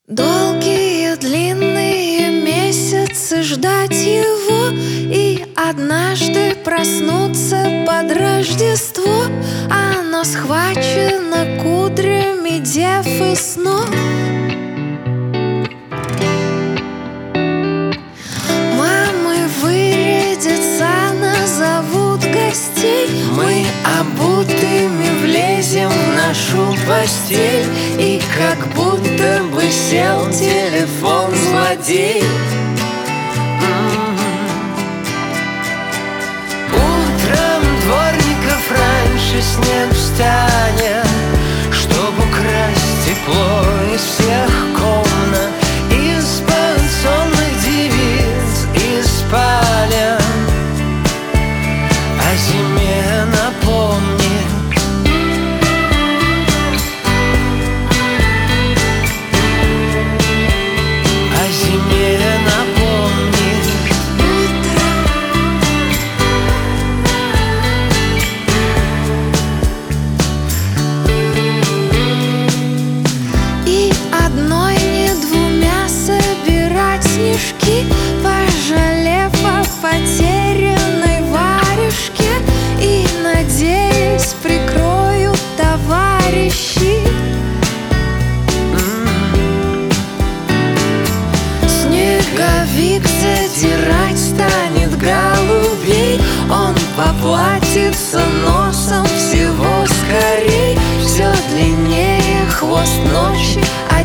Долгие длинные месяцы ждать его и однажды проснуться под Рождество. Оно схвачено кудрями дев и снов. Мамы вырядятся, назовут гостей. Мы обутыми влезем в нашу постель, и как будто бы сел телефон-злодей. Утром дворников раньше снег встанет, чтоб украсть тепло из всех комнат, из-под сонных девиц, из спален. О зиме напомни. О зиме напомни. И одной, не двумя собирать снежки, пожалев о потерянной варежке, и, надеясь, прикроют товарищи. Снеговик задирать станет голубей, он поплатится носом всего скорей. Все длиннее хвост ночи, а